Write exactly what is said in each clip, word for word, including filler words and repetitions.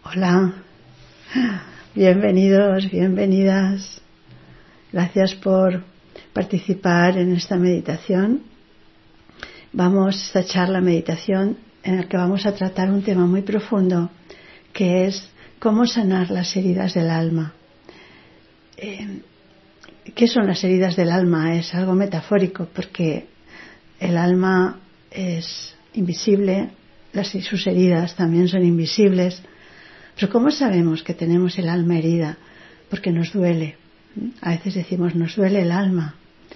Hola, bienvenidos, bienvenidas. Gracias por participar en esta meditación. Vamos a echar la meditación en la que vamos a tratar un tema muy profundo, que es cómo sanar las heridas del alma. Eh, ¿Qué son las heridas del alma? Es algo metafórico, porque el alma es invisible, las, sus heridas también son invisibles. Pero ¿cómo sabemos que tenemos el alma herida? Porque nos duele. A veces decimos, nos duele el alma.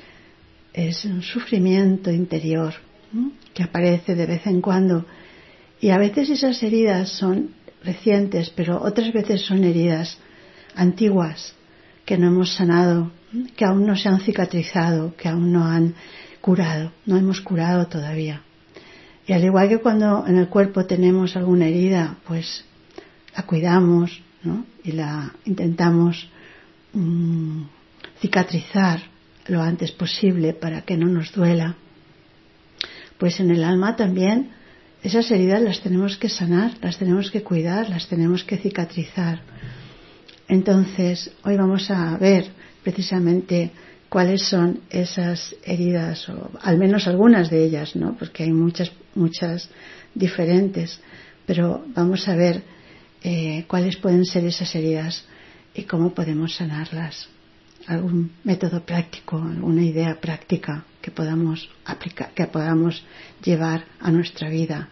Es un sufrimiento interior que aparece de vez en cuando. Y a veces esas heridas son recientes, pero otras veces son heridas antiguas que no hemos sanado, que aún no se han cicatrizado, que aún no han curado, no hemos curado todavía. Y al igual que cuando en el cuerpo tenemos alguna herida, pues la cuidamos, ¿no? Y la intentamos mmm, cicatrizar lo antes posible para que no nos duela. Pues en el alma también esas heridas las tenemos que sanar, las tenemos que cuidar, las tenemos que cicatrizar. Entonces, hoy vamos a ver precisamente cuáles son esas heridas, o al menos algunas de ellas, ¿no? Porque hay muchas, muchas diferentes, pero vamos a ver Eh, cuáles pueden ser esas heridas y cómo podemos sanarlas. Algún método práctico, alguna idea práctica que podamos aplicar, que podamos llevar a nuestra vida.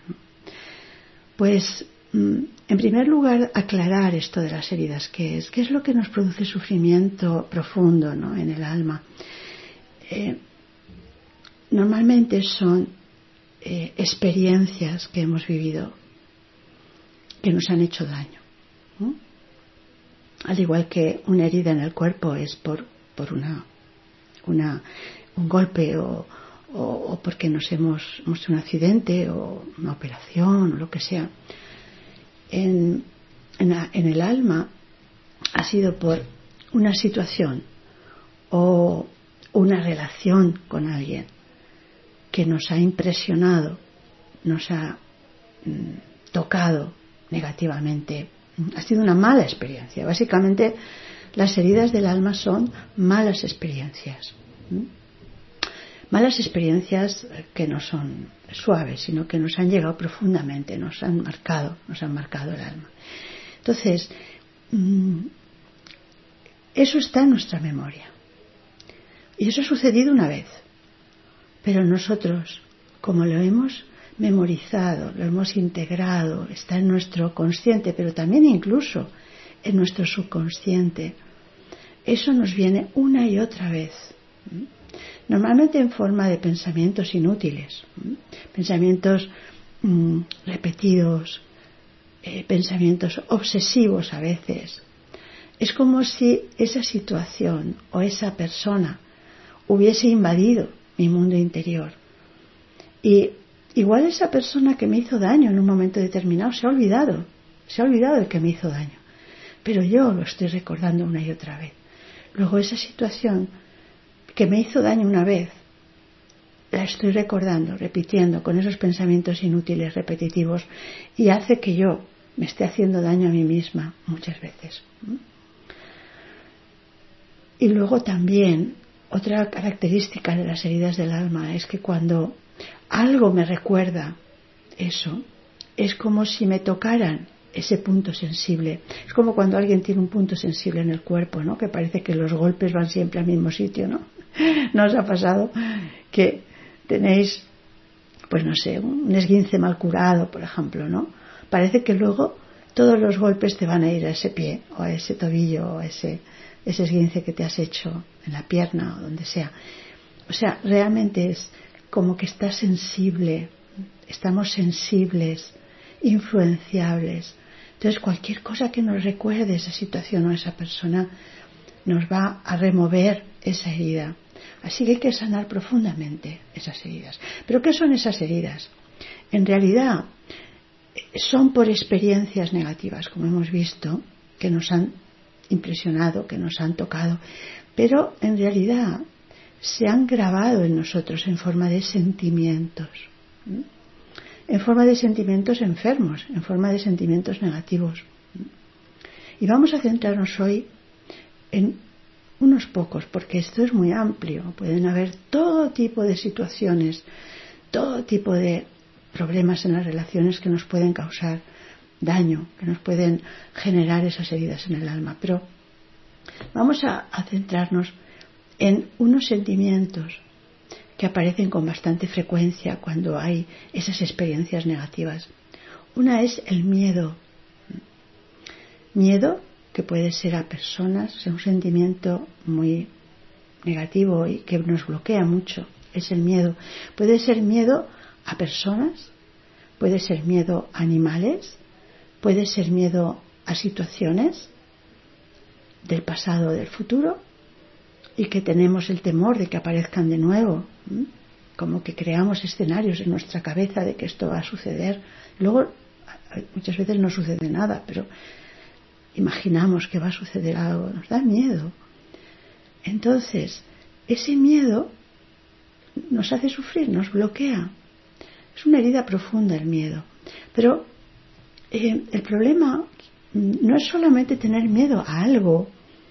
Pues, en primer lugar, aclarar esto de las heridas, ¿qué es? ¿Qué es lo que nos produce sufrimiento profundo, ¿no? En el alma? Eh, normalmente son eh, experiencias que hemos vivido que nos han hecho daño, ¿no? Al igual que una herida en el cuerpo es por, por una, una, un golpe o, o, o porque nos hemos, hemos hecho un accidente o una operación o lo que sea. En, en, la, en el alma ha sido por una situación o una relación con alguien que nos ha impresionado, nos ha mm, tocado negativamente. Ha sido una mala experiencia. Básicamente, las heridas del alma son malas experiencias. ¿Mm? Malas experiencias que no son suaves, sino que nos han llegado profundamente, nos han marcado, nos han marcado el alma. Entonces, eso está en nuestra memoria. Y eso ha sucedido una vez. Pero nosotros, como lo hemos memorizado, lo hemos integrado, está en nuestro consciente, pero también incluso en nuestro subconsciente. Eso nos viene una y otra vez, normalmente en forma de pensamientos inútiles, pensamientos mmm, repetidos, eh, pensamientos obsesivos a veces. Es como si esa situación o esa persona hubiese invadido mi mundo interior y igual esa persona que me hizo daño en un momento determinado se ha olvidado, se ha olvidado de que me hizo daño, pero yo lo estoy recordando una y otra vez. Luego esa situación que me hizo daño una vez, la estoy recordando, repitiendo con esos pensamientos inútiles, repetitivos, y hace que yo me esté haciendo daño a mí misma muchas veces. Y luego también, otra característica de las heridas del alma es que cuando algo me recuerda eso, es como si me tocaran ese punto sensible. Es como cuando alguien tiene un punto sensible en el cuerpo, ¿no? Que parece que los golpes van siempre al mismo sitio, ¿no? ¿No os ha pasado que tenéis, pues no sé, un esguince mal curado, por ejemplo, ¿no? Parece que luego todos los golpes te van a ir a ese pie o a ese tobillo o a ese, ese esguince que te has hecho en la pierna o donde sea. O sea, realmente es como que estás sensible, estamos sensibles, influenciables. Entonces cualquier cosa que nos recuerde esa situación o esa persona nos va a remover esa herida. Así que hay que sanar profundamente esas heridas. ¿Pero qué son esas heridas? En realidad son por experiencias negativas, como hemos visto, que nos han impresionado, que nos han tocado, pero en realidad se han grabado en nosotros en forma de sentimientos, en forma de sentimientos enfermos, en forma de sentimientos negativos. Y vamos a centrarnos hoy en unos pocos, porque esto es muy amplio. Pueden haber todo tipo de situaciones, todo tipo de problemas en las relaciones que nos pueden causar daño, que nos pueden generar esas heridas en el alma. Pero vamos a, a centrarnos en unos sentimientos que aparecen con bastante frecuencia cuando hay esas experiencias negativas. Una es el miedo. Miedo que puede ser a personas, es un sentimiento muy negativo y que nos bloquea mucho, es el miedo. Puede ser miedo a personas, puede ser miedo a animales, puede ser miedo a situaciones del pasado o del futuro y que tenemos el temor de que aparezcan de nuevo, ¿sí? Como que creamos escenarios en nuestra cabeza de que esto va a suceder. Luego muchas veces no sucede nada, pero imaginamos que va a suceder algo, nos da miedo. Entonces, ese miedo nos hace sufrir, nos bloquea. Es una herida profunda el miedo. Pero eh, el problema no es solamente tener miedo a algo,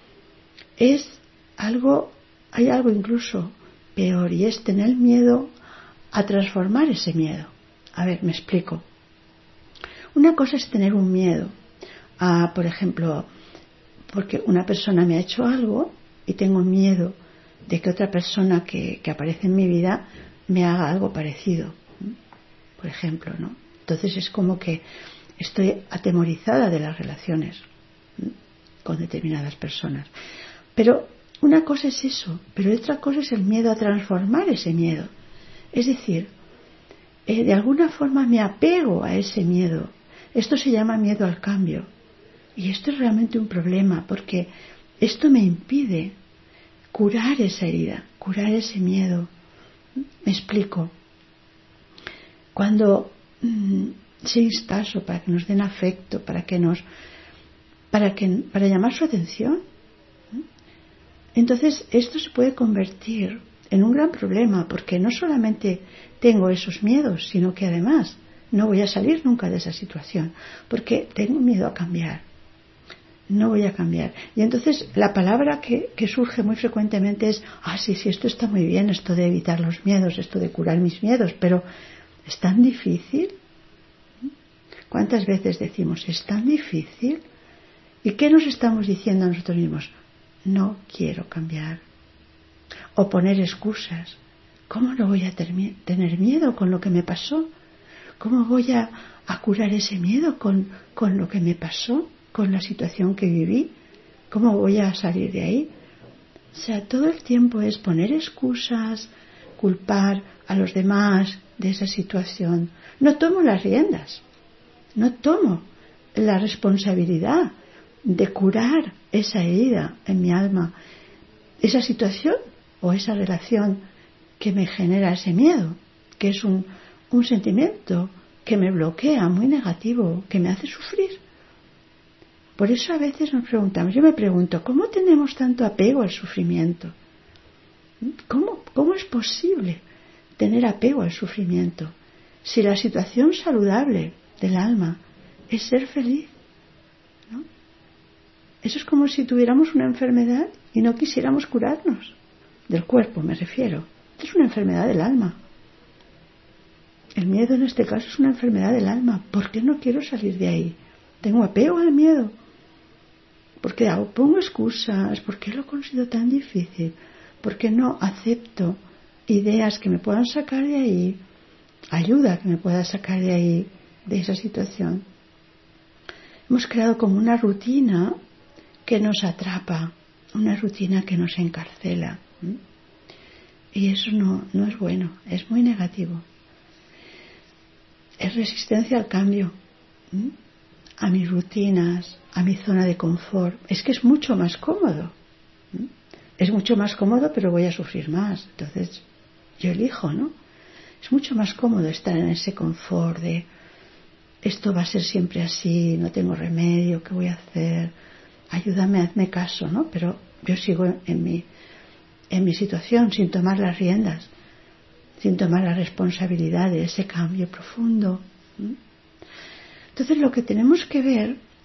es algo, hay algo incluso peor, y es tener miedo a transformar ese miedo. A ver, me explico. Una cosa es tener un miedo a, por ejemplo, porque una persona me ha hecho algo y tengo miedo de que otra persona que, que aparece en mi vida me haga algo parecido, por ejemplo, ¿no? Entonces es como que estoy atemorizada de las relaciones con determinadas personas. Pero una cosa es eso, pero otra cosa es el miedo a transformar ese miedo. Es decir, eh, de alguna forma me apego a ese miedo. Esto se llama miedo al cambio. Y esto es realmente un problema, porque esto me impide curar esa herida, curar ese miedo. Me explico. Cuando mmm, se insta para que nos den afecto, para que nos, para que, para llamar su atención, entonces esto se puede convertir en un gran problema, porque no solamente tengo esos miedos, sino que además no voy a salir nunca de esa situación, porque tengo miedo a cambiar. No voy a cambiar. Y entonces la palabra que, que surge muy frecuentemente es, ah, sí, sí, esto está muy bien, esto de evitar los miedos, esto de curar mis miedos, pero ¿es tan difícil? ¿Cuántas veces decimos, es tan difícil? ¿Y qué nos estamos diciendo a nosotros mismos? No quiero cambiar. O poner excusas. ¿Cómo no voy a termi- tener miedo con lo que me pasó? ¿Cómo voy a, a curar ese miedo con, con lo que me pasó? Con la situación que viví, ¿cómo voy a salir de ahí? O sea, todo el tiempo es poner excusas, culpar a los demás de esa situación. No tomo las riendas, no tomo la responsabilidad de curar esa herida en mi alma, esa situación o esa relación que me genera ese miedo, que es un, un sentimiento que me bloquea, muy negativo, que me hace sufrir. Por eso a veces nos preguntamos, yo me pregunto, ¿cómo tenemos tanto apego al sufrimiento? ¿Cómo, cómo es posible tener apego al sufrimiento? Si la situación saludable del alma es ser feliz, ¿no? Eso es como si tuviéramos una enfermedad y no quisiéramos curarnos. Del cuerpo me refiero. Es una enfermedad del alma. El miedo en este caso es una enfermedad del alma. ¿Por qué no quiero salir de ahí? Tengo apego al miedo. ¿Por qué hago? Pongo excusas. ¿Por qué lo considero tan difícil? ¿Por qué no acepto ideas que me puedan sacar de ahí? Ayuda que me pueda sacar de ahí, de esa situación. Hemos creado como una rutina que nos atrapa, una rutina que nos encarcela. ¿Mm? Y eso no, no es bueno, es muy negativo. Es resistencia al cambio. ¿Mm? A mis rutinas, a mi zona de confort. Es que es mucho más cómodo. ¿Mm? Es mucho más cómodo, pero voy a sufrir más. Entonces, yo elijo, ¿no? Es mucho más cómodo estar en ese confort de esto va a ser siempre así, no tengo remedio, ¿qué voy a hacer? Ayúdame, hazme caso, ¿no? Pero yo sigo en mi, en mi situación sin tomar las riendas, sin tomar la responsabilidad de ese cambio profundo. ¿Mm? Entonces lo que tenemos que ver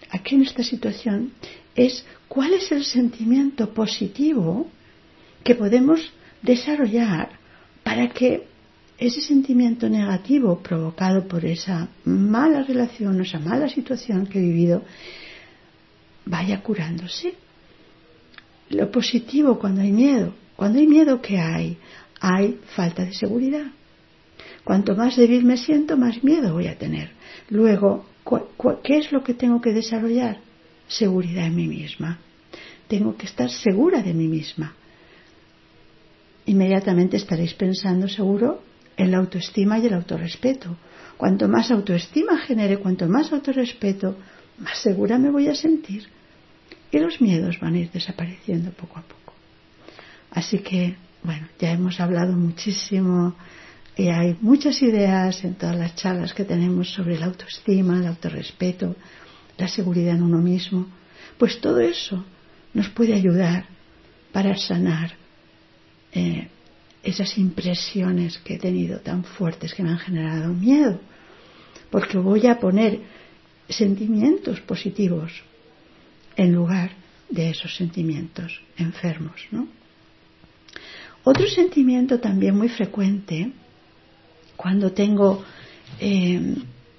aquí en esta situación es cuál es el sentimiento positivo que podemos desarrollar para que ese sentimiento negativo provocado por esa mala relación, esa mala situación que he vivido, vaya curándose. Lo positivo cuando hay miedo. Cuando hay miedo, ¿qué hay? Hay falta de seguridad. Cuanto más débil me siento, más miedo voy a tener. Luego, ¿qué es lo que tengo que desarrollar? Seguridad en mí misma. Tengo que estar segura de mí misma. Inmediatamente estaréis pensando, seguro, en la autoestima y el autorrespeto. Cuanto más autoestima genere, cuanto más autorrespeto, más segura me voy a sentir. Y los miedos van a ir desapareciendo poco a poco. Así que, bueno, ya hemos hablado muchísimo y hay muchas ideas en todas las charlas que tenemos sobre la autoestima, el autorrespeto, la seguridad en uno mismo. Pues todo eso nos puede ayudar para sanar eh, esas impresiones que he tenido tan fuertes que me han generado miedo. Porque voy a poner sentimientos positivos en lugar de esos sentimientos enfermos, ¿no? Otro sentimiento también muy frecuente cuando tengo eh,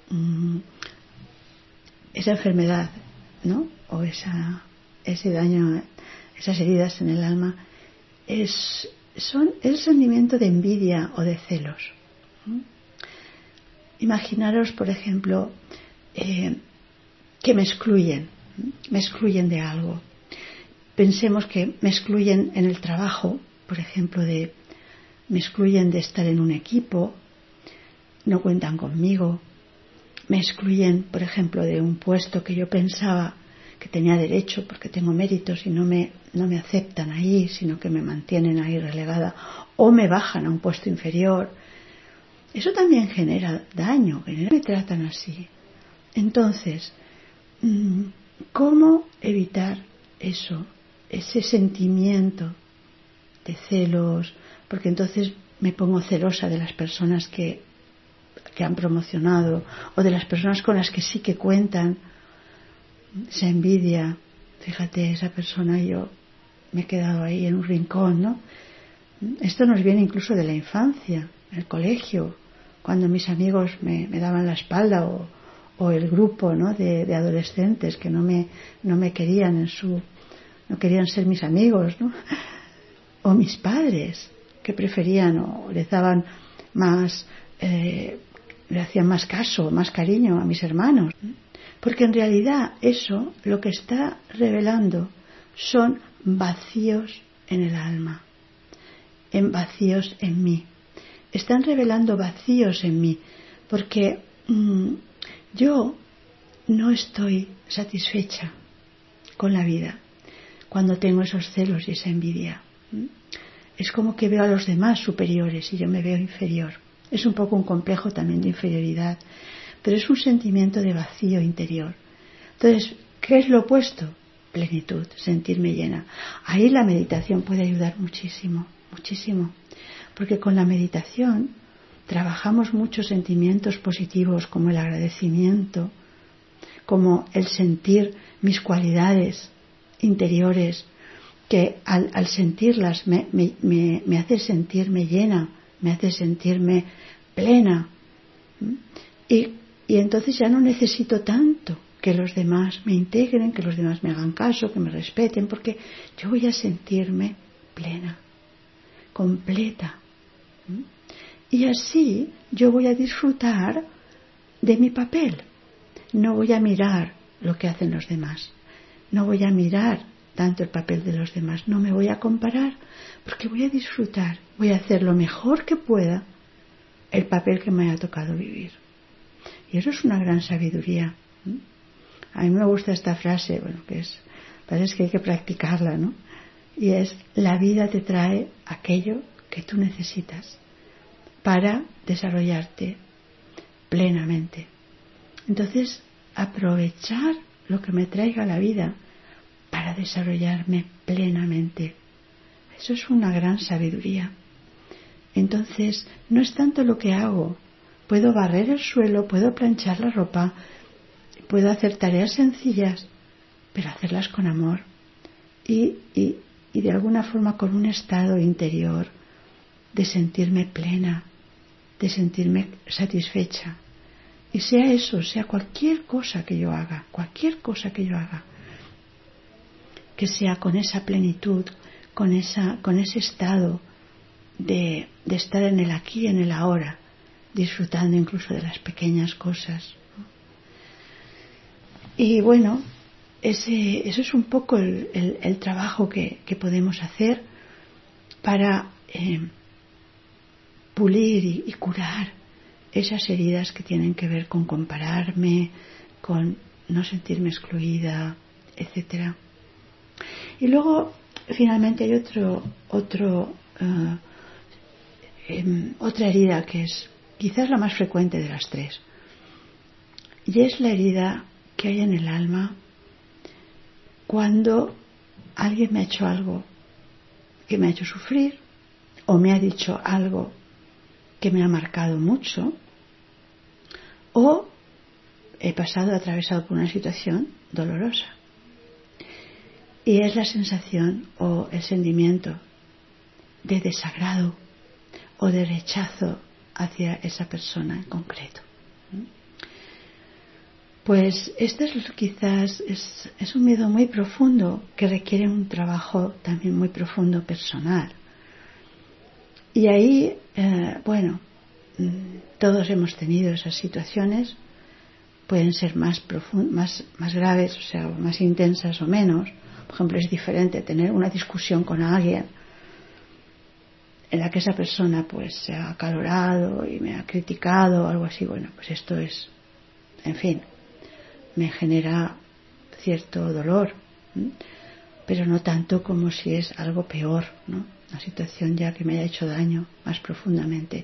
esa enfermedad, ¿no? O esa, ese daño, esas heridas en el alma, es, son el sentimiento de envidia o de celos. ¿no? Imaginaros, por ejemplo, eh, que me excluyen, ¿no? me excluyen de algo. Pensemos que me excluyen en el trabajo, por ejemplo, de me excluyen de estar en un equipo, no cuentan conmigo, me excluyen, por ejemplo, de un puesto que yo pensaba que tenía derecho porque tengo méritos y no me, no me aceptan ahí, sino que me mantienen ahí relegada, o me bajan a un puesto inferior. Eso también genera daño, que no me tratan así. Entonces, ¿cómo evitar eso, ese sentimiento de celos? Porque entonces me pongo celosa de las personas que, que han promocionado o de las personas con las que sí que cuentan. Esa envidia, fíjate, esa persona, yo me he quedado ahí en un rincón, ¿no? Esto nos viene incluso de la infancia, en el colegio, cuando mis amigos me, me daban la espalda o, o el grupo, ¿no? de, de adolescentes que no me, no me querían en su, no querían ser mis amigos, ¿no? O mis padres que preferían o les daban más, eh, le hacían más caso, más cariño a mis hermanos. Porque en realidad eso lo que está revelando son vacíos en el alma, en vacíos en mí. Están revelando vacíos en mí, porque mmm, yo no estoy satisfecha con la vida cuando tengo esos celos y esa envidia. Es como que veo a los demás superiores y yo me veo inferior. Es un poco un complejo también de inferioridad, pero es un sentimiento de vacío interior. Entonces, ¿qué es lo opuesto? Plenitud, sentirme llena. Ahí la meditación puede ayudar muchísimo, muchísimo. Porque con la meditación trabajamos muchos sentimientos positivos como el agradecimiento, como el sentir mis cualidades interiores, que al, al sentirlas me, me, me, me hace sentirme llena, me hace sentirme plena. Y, y entonces ya no necesito tanto que los demás me integren, que los demás me hagan caso, que me respeten, porque yo voy a sentirme plena, completa. Y así yo voy a disfrutar de mi papel. No voy a mirar lo que hacen los demás. No voy a mirar tanto el papel de los demás. No me voy a comparar, porque voy a disfrutar. Voy a hacer lo mejor que pueda el papel que me haya tocado vivir. Y eso es una gran sabiduría. A mí me gusta esta frase, bueno, que es, parece que hay que practicarla, ¿no? Y es, la vida te trae aquello que tú necesitas para desarrollarte plenamente. Entonces, aprovechar lo que me traiga la vida para desarrollarme plenamente. Eso es una gran sabiduría. Entonces, no es tanto lo que hago. Puedo barrer el suelo, puedo planchar la ropa, puedo hacer tareas sencillas, pero hacerlas con amor y, y, y de alguna forma con un estado interior de sentirme plena, de sentirme satisfecha. Y sea eso, sea cualquier cosa que yo haga, cualquier cosa que yo haga, que sea con esa plenitud, con, esa, con ese estado de, de estar en el aquí y en el ahora, disfrutando incluso de las pequeñas cosas. Y bueno, ese, eso es un poco el, el, el trabajo que, que podemos hacer para eh, pulir y, y curar esas heridas que tienen que ver con compararme, con no sentirme excluida, etcétera. Y luego, finalmente, hay otro, otro, uh, eh, otra herida que es quizás la más frecuente de las tres, y es la herida que hay en el alma cuando alguien me ha hecho algo que me ha hecho sufrir o me ha dicho algo que me ha marcado mucho, o he pasado, atravesado por una situación dolorosa. Y es la sensación o el sentimiento de desagrado o de rechazo hacia esa persona en concreto. Pues este es quizás es, es un miedo muy profundo que requiere un trabajo también muy profundo personal. Y ahí, eh, bueno, todos hemos tenido esas situaciones, pueden ser más, profund- más, más graves, o sea, más intensas o menos. Por ejemplo, es diferente tener una discusión con alguien en la que esa persona pues se ha acalorado y me ha criticado o algo así. Bueno, pues esto es, en fin, me genera cierto dolor, ¿sí? Pero no tanto como si es algo peor, ¿no? Una situación ya que me haya hecho daño más profundamente.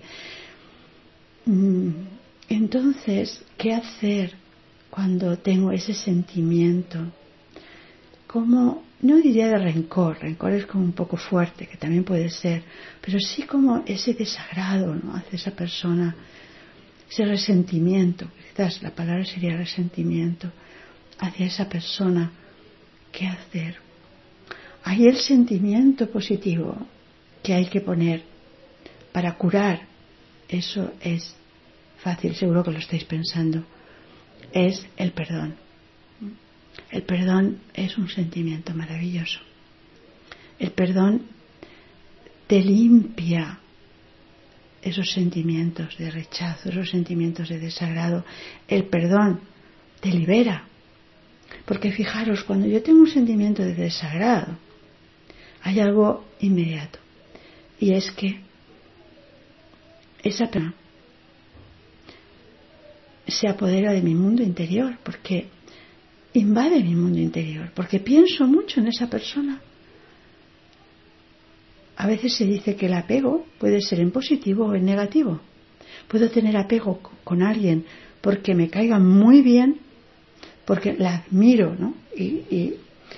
Entonces, ¿qué hacer cuando tengo ese sentimiento? Como, no diría de rencor, rencor es como un poco fuerte, que también puede ser, pero sí como ese desagrado, ¿no?, hacia esa persona, ese resentimiento, quizás la palabra sería resentimiento, hacia esa persona. ¿Qué hacer? Hay el sentimiento positivo que hay que poner para curar. Eso es fácil, seguro que lo estáis pensando. Es el perdón. El perdón es un sentimiento maravilloso. El perdón te limpia esos sentimientos de rechazo, esos sentimientos de desagrado. El perdón te libera. Porque fijaros, cuando yo tengo un sentimiento de desagrado, hay algo inmediato. Y es que esa persona se apodera de mi mundo interior, porque invade mi mundo interior, porque pienso mucho en esa persona. A veces se dice que el apego puede ser en positivo o en negativo. Puedo tener apego con alguien porque me caiga muy bien, porque la admiro, ¿no? y, y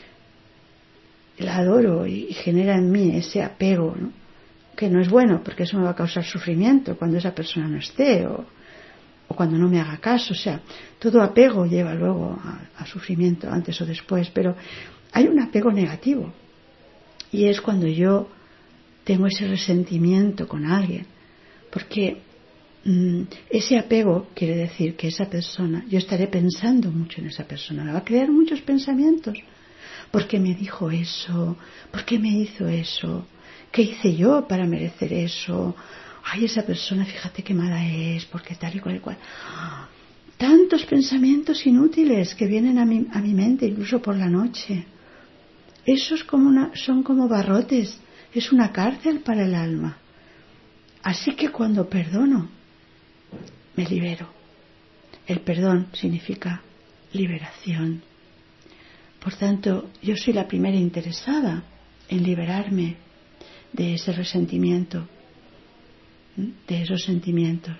la adoro y, y genera en mí ese apego, ¿no?, que no es bueno, porque eso me va a causar sufrimiento cuando esa persona no esté o, o cuando no me haga caso. O sea, todo apego lleva luego a, a sufrimiento antes o después, pero hay un apego negativo, y es cuando yo tengo ese resentimiento con alguien, porque mmm, ese apego quiere decir que esa persona, yo estaré pensando mucho en esa persona, me va a crear muchos pensamientos. ¿Por qué me dijo eso? ¿Por qué me hizo eso? ¿Qué hice yo para merecer eso? Ay, esa persona, fíjate qué mala es, porque tal y cual y cual. Tantos pensamientos inútiles que vienen a mi, a mi mente, incluso por la noche. Esos como una, son como barrotes, es una cárcel para el alma. Así que cuando perdono, me libero. El perdón significa liberación. Por tanto, yo soy la primera interesada en liberarme de ese resentimiento, de esos sentimientos.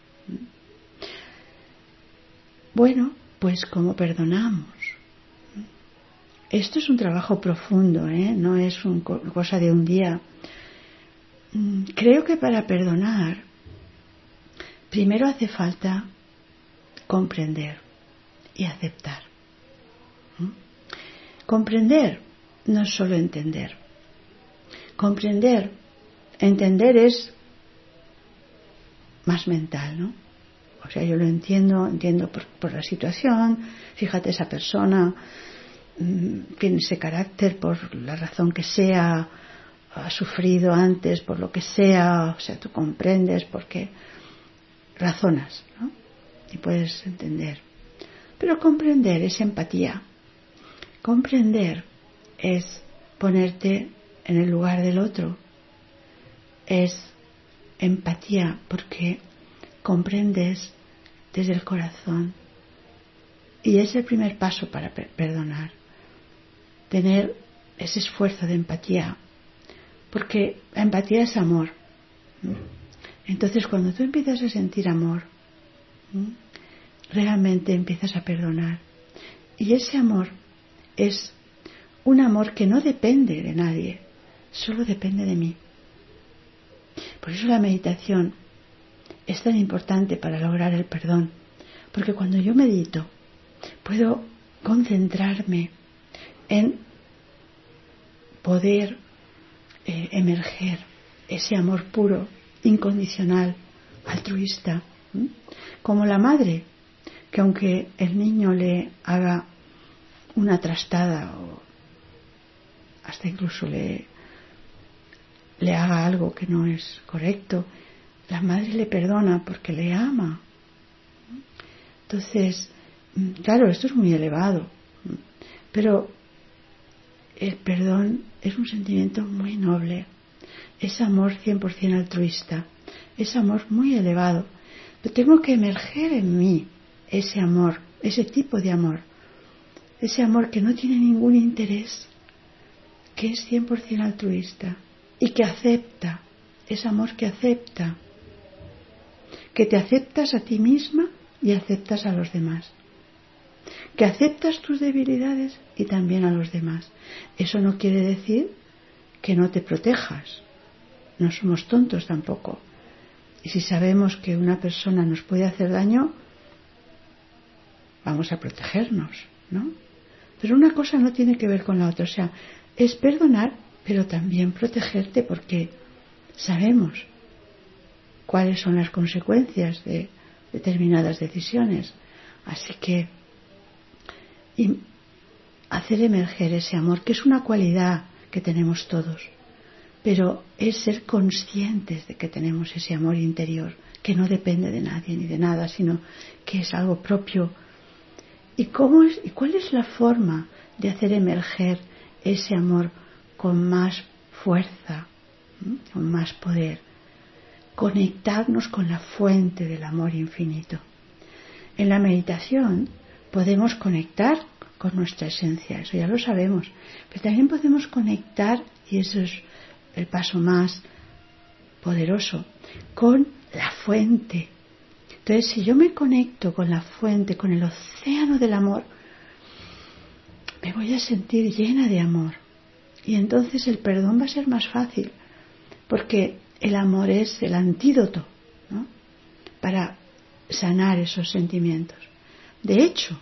Bueno, pues ¿cómo perdonamos? Esto es un trabajo profundo, ¿eh? No es una cosa de un día. Creo que para perdonar, primero hace falta comprender y aceptar. ¿Mm? Comprender no es solo entender. Comprender, entender es más mental, ¿no? O sea, yo lo entiendo, entiendo por, por la situación. Fíjate, esa persona mmm, tiene ese carácter por la razón que sea, ha sufrido antes por lo que sea, o sea, tú comprendes porque razonas, ¿no? Y puedes entender. Pero comprender es empatía. Comprender es ponerte en el lugar del otro. Es empatía porque comprendes desde el corazón. Y es el primer paso para per- perdonar. Tener ese esfuerzo de empatía. Porque la empatía es amor. Entonces, cuando tú empiezas a sentir amor, realmente empiezas a perdonar. Y ese amor es un amor que no depende de nadie, solo depende de mí. Por eso la meditación es tan importante para lograr el perdón. Porque cuando yo medito, puedo concentrarme en poder eh, emerger ese amor puro, incondicional, altruista. ¿Mm? Como la madre, que aunque el niño le haga una trastada o hasta incluso le, le haga algo que no es correcto, la madre le perdona porque le ama. Entonces, claro, esto es muy elevado, pero el perdón es un sentimiento muy noble, es amor cien por ciento altruista, es amor muy elevado, pero tengo que emerger en mí ese amor, ese tipo de amor, ese amor que no tiene ningún interés, que es cien por ciento altruista y que acepta, es amor que acepta, que te aceptas a ti misma y aceptas a los demás, que aceptas tus debilidades y también a los demás. Eso no quiere decir que no te protejas, no somos tontos tampoco, y si sabemos que una persona nos puede hacer daño, vamos a protegernos, ¿no? Pero una cosa no tiene que ver con la otra, o sea, es perdonar, pero también protegerte, porque sabemos cuáles son las consecuencias de determinadas decisiones. Así que y hacer emerger ese amor, que es una cualidad que tenemos todos, pero es ser conscientes de que tenemos ese amor interior, que no depende de nadie ni de nada, sino que es algo propio. ¿Y cómo es, y cuál es la forma de hacer emerger ese amor con más fuerza, ¿m? con más poder? Conectarnos con la fuente del amor infinito. En la meditación podemos conectar con nuestra esencia, eso ya lo sabemos, pero también podemos conectar, y eso es el paso más poderoso, con la fuente. Entonces, si yo me conecto con la fuente, con el océano del amor, me voy a sentir llena de amor, y entonces el perdón va a ser más fácil, porque el amor es el antídoto, ¿no?, para sanar esos sentimientos. De hecho,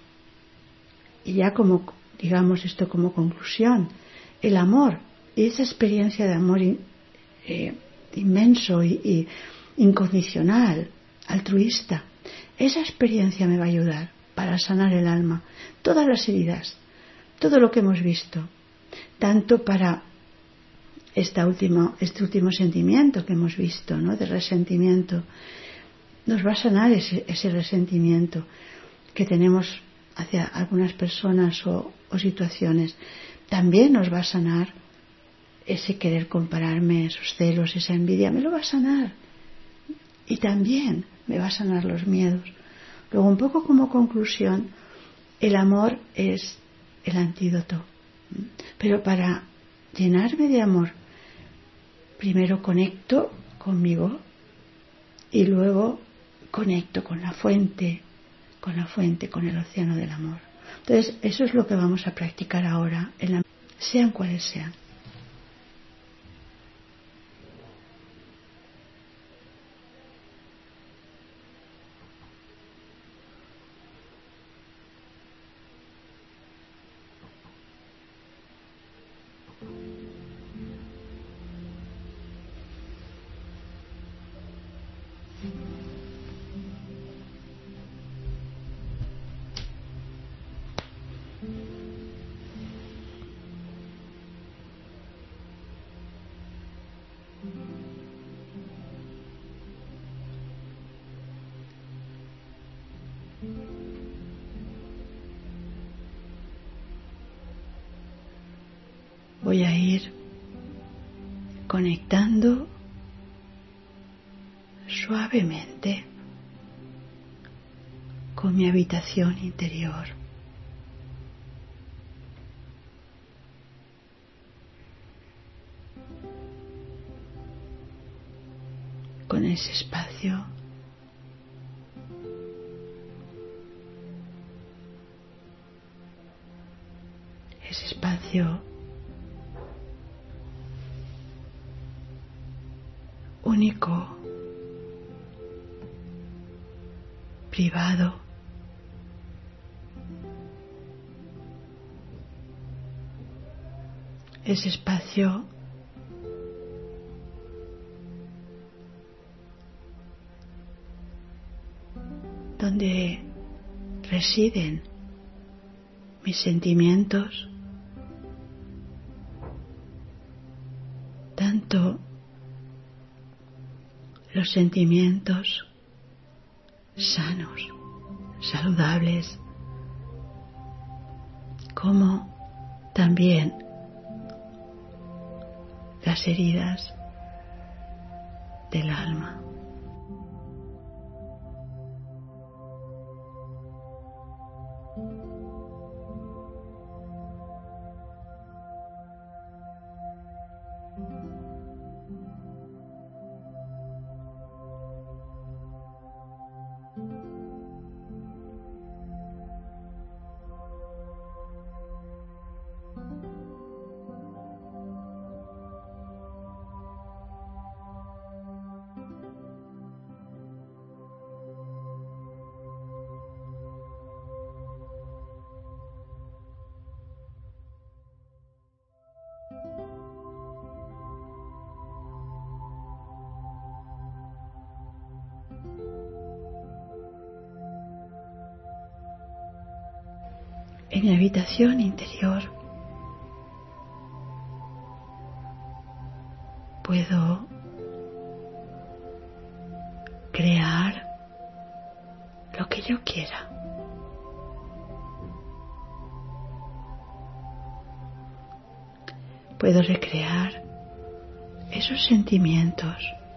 y ya como, digamos esto como conclusión, el amor, esa experiencia de amor eh, inmenso y, y incondicional, altruista, esa experiencia me va a ayudar para sanar el alma, todas las heridas, todo lo que hemos visto, tanto para esta última, este último sentimiento que hemos visto, ¿no?, de resentimiento, nos va a sanar ese, ese resentimiento que tenemos hacia algunas personas o, o situaciones. También nos va a sanar ese querer compararme, esos celos, esa envidia, me lo va a sanar. Y también me va a sanar los miedos. Luego, un poco como conclusión, el amor es el antídoto. Pero para llenarme de amor, primero conecto conmigo y luego conecto con la fuente, con la fuente, con el océano del amor. Entonces, eso es lo que vamos a practicar ahora, en la, sean cuales sean. Voy a ir conectando suavemente con mi habitación interior. Con ese espacio ese espacio único, privado, ese espacio donde residen mis sentimientos, tanto los sentimientos sanos, saludables, como también las heridas del alma. En mi habitación interior puedo crear lo que yo quiera. Puedo recrear esos sentimientos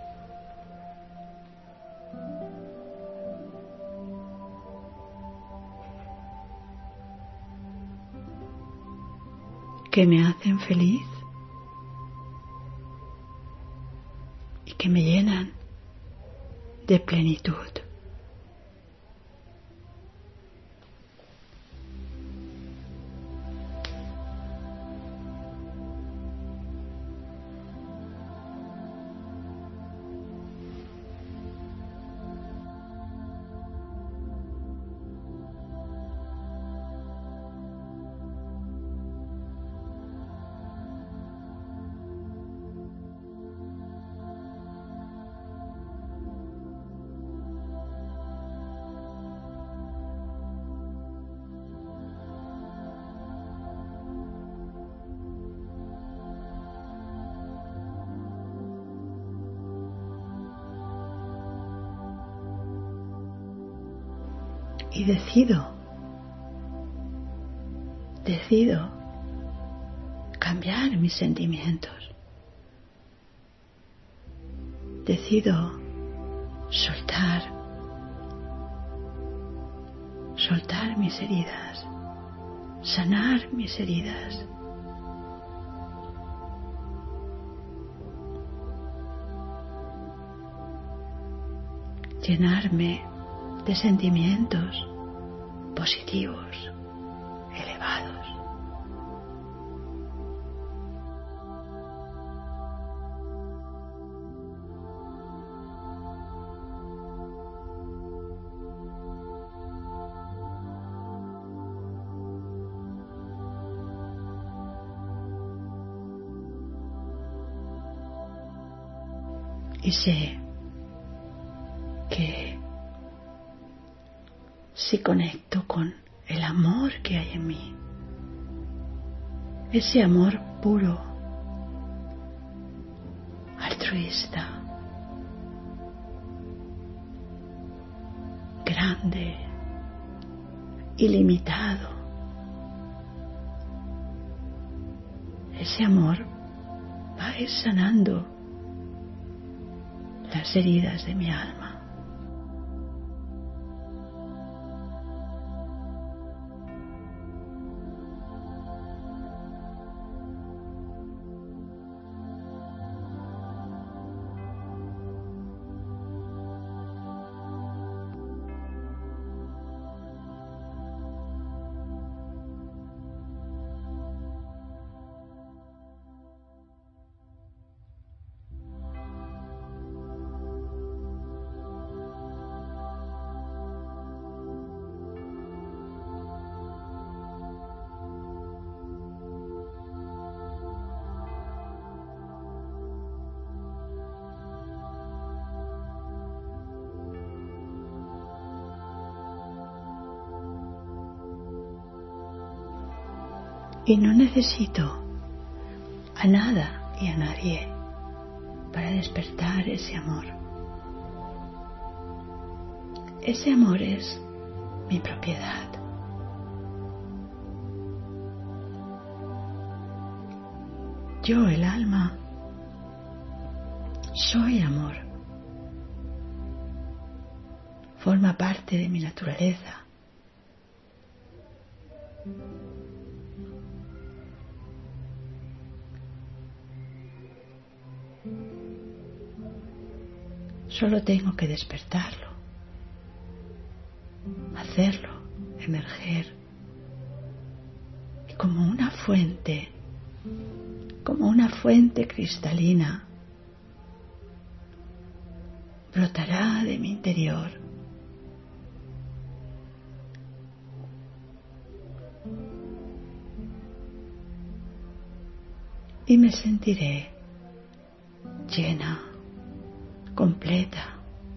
que me hacen feliz y que me llenan de plenitud. Y decido, decido cambiar mis sentimientos. Decido soltar, soltar mis heridas, sanar mis heridas. Llenarme de sentimientos positivos, elevados. Y sé que si conecto con el amor que hay en mí, ese amor puro, altruista, grande, ilimitado. Ese amor va a ir sanando las heridas de mi alma. Y no necesito a nada y a nadie para despertar ese amor. Ese amor es mi propiedad. Yo, el alma, soy amor. Forma parte de mi naturaleza. Solo tengo que despertarlo, hacerlo emerger. Y como una fuente, como una fuente cristalina, brotará de mi interior. Y me sentiré llena, completa.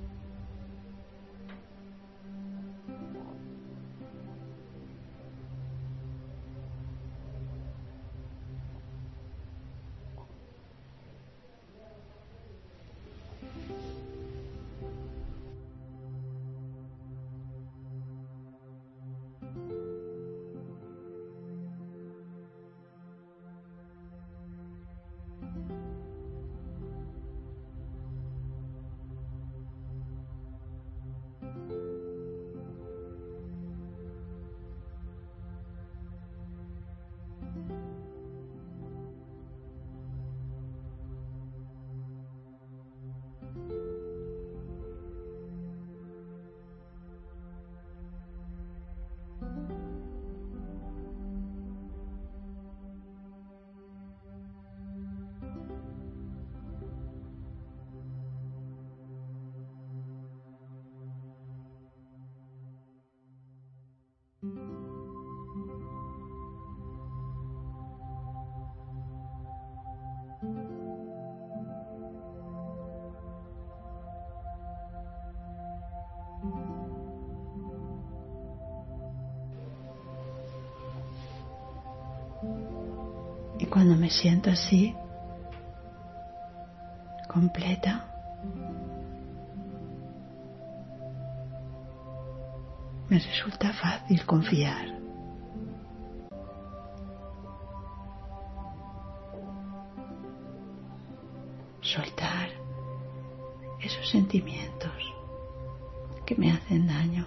Y cuando me siento así, completa, me resulta fácil confiar. Soltar esos sentimientos que me hacen daño.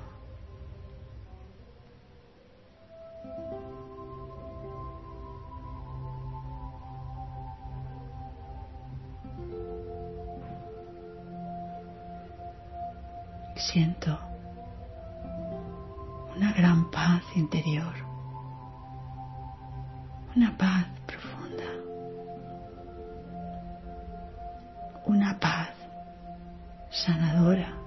Siento una gran paz interior, una paz profunda, una paz sanadora.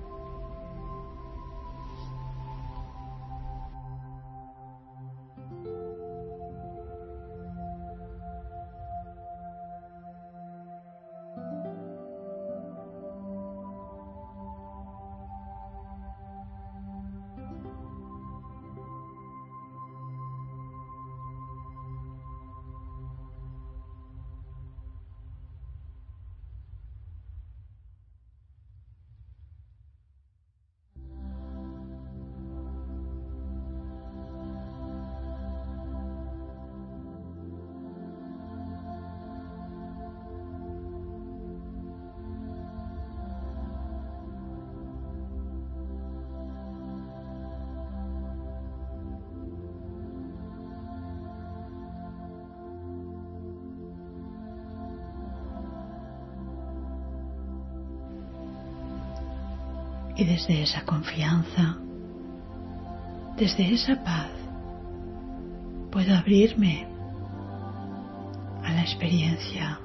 Y desde esa confianza, desde esa paz, puedo abrirme a la experiencia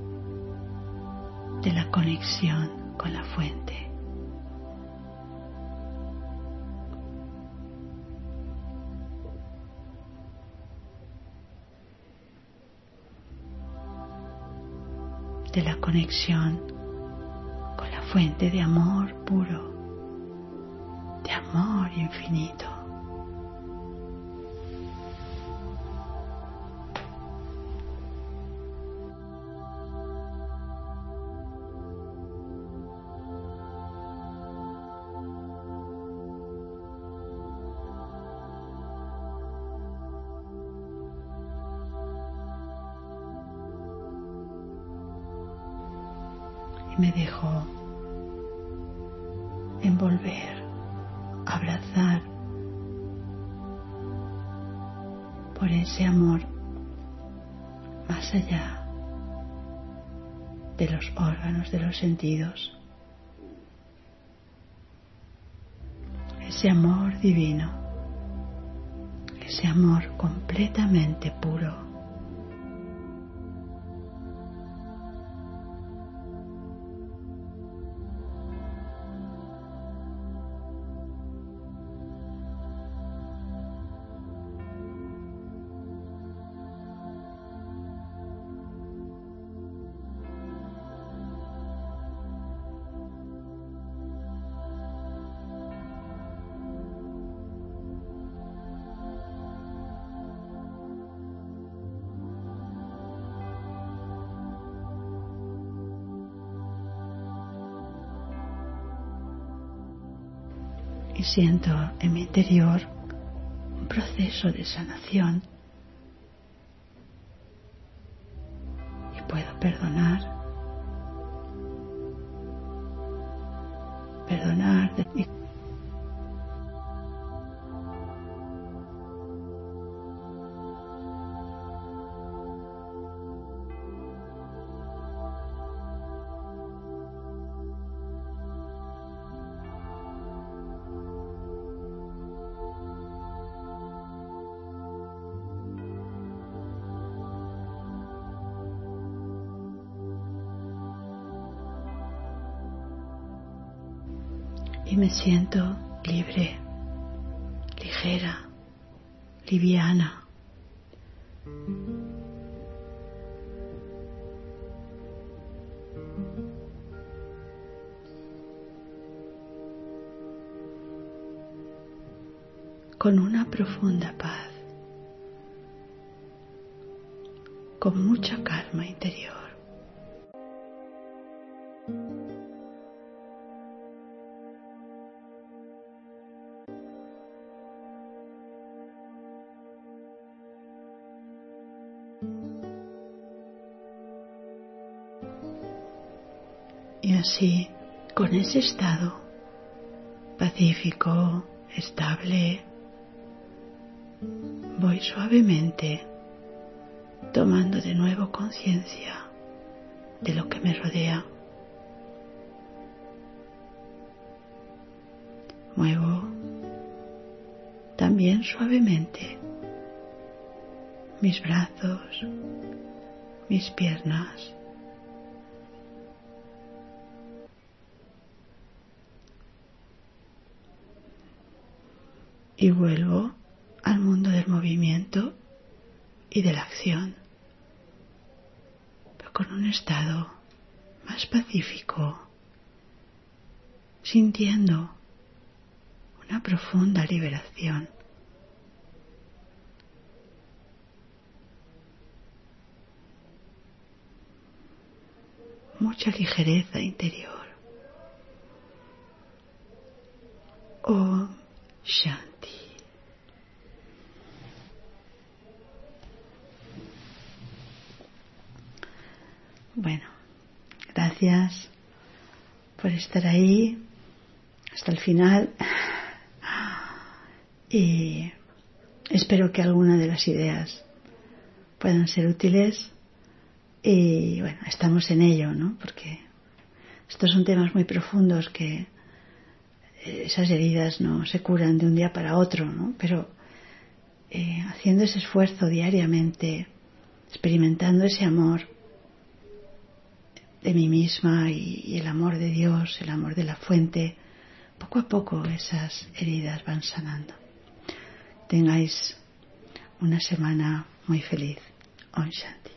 de la conexión con la fuente. De la conexión con la fuente de amor puro, de amor infinito. Y me dejo envolver, abrazar por ese amor más allá de los órganos, de los sentidos. Ese amor divino, ese amor completamente puro. Y siento en mi interior un proceso de sanación. Y puedo perdonar. Perdonar. De... Y me siento libre, ligera, liviana. Con una profunda paz, con mucha calma interior. Y así, con ese estado pacífico, estable, voy suavemente tomando de nuevo conciencia de lo que me rodea. Muevo también suavemente mis brazos, mis piernas. Y vuelvo al mundo del movimiento y de la acción, pero con un estado más pacífico, sintiendo una profunda liberación. Mucha ligereza interior. Om Shanti. Bueno, gracias por estar ahí hasta el final y espero que alguna de las ideas puedan ser útiles y bueno, estamos en ello, ¿no? Porque estos son temas muy profundos que esas heridas no se curan de un día para otro, ¿no? Pero eh, haciendo ese esfuerzo diariamente, experimentando ese amor de mí misma y, y el amor de Dios, el amor de la fuente, poco a poco esas heridas van sanando. Tengáis una semana muy feliz. Om Shanti.